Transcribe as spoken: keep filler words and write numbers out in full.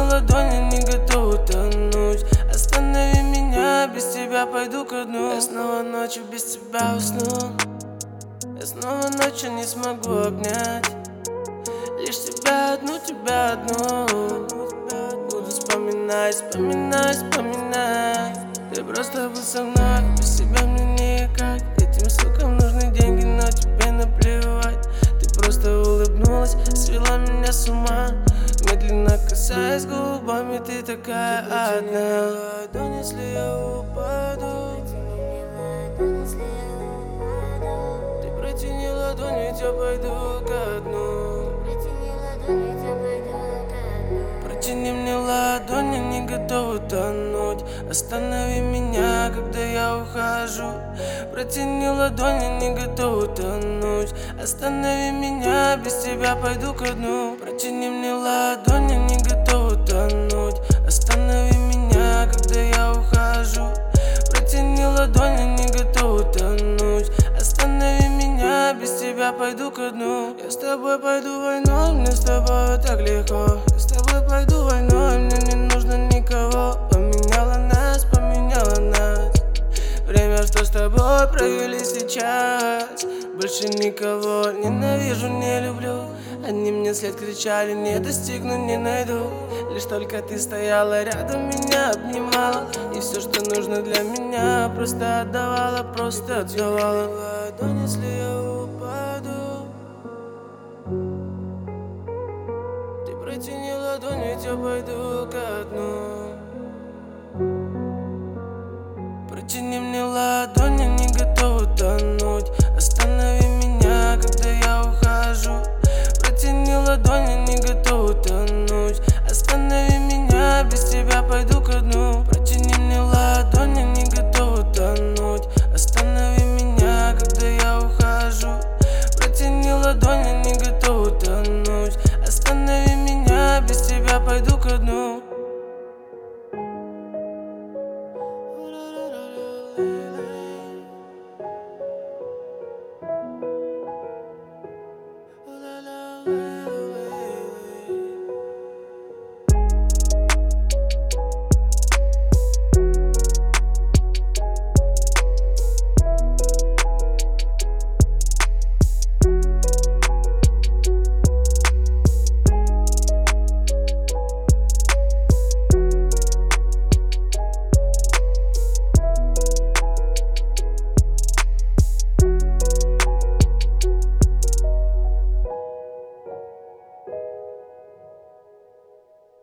ладони, не готов утонуть. Останови меня, без тебя пойду ко дну. Я снова ночью без тебя усну. Я снова ночью не смогу обнять лишь тебя одну, тебя одну. Буду вспоминать, вспоминать, вспоминать. Ты просто был со мной, без тебя мне никак. Этим сукам нужны деньги, но тебе наплевать. Ты просто улыбнулась, свела меня с ума. Медленно касаясь губами, ты такая одна. Ладонь, если я упаду, ты протяни ладонь, ведь я пойду ко дну. Протяни мне ладони, не готов утонуть. Останови меня, когда я ухожу. Протяни ладони, не готов утонуть. Останови меня, без тебя пойду ко дну. Протяни мне ладони, не готов утонуть. Останови меня, когда я ухожу. Протяни ладони, не готов утонуть. Останови меня, без тебя пойду ко дну. Я с тобой пойду войной, мне с тобой так легко. Я с тобой пойду войной, мне не нужно никого. Поменяла нас, поменяла нас. Время, что с тобой провели сейчас. Больше никого ненавижу, не люблю. Они мне вслед кричали, не достигну, не найду. Лишь только ты стояла рядом, меня обнимала. И все, что нужно для меня, просто отдавала, просто отдавала. Ладонь, если я упаду, ты протяни ладонь, ведь я пойду ко дну. Протяни мне ладони, не готов утонуть. Останови меня, когда я ухожу. Протяни ладони, не готов утонуть. Останови меня, без тебя пойду ко дну. Протяни мне ладони, не готов утонуть. Останови меня, когда я ухожу. Протяни ладони, не готов утонуть. Останови меня, без тебя пойду ко дну. Ooh, la, la, la.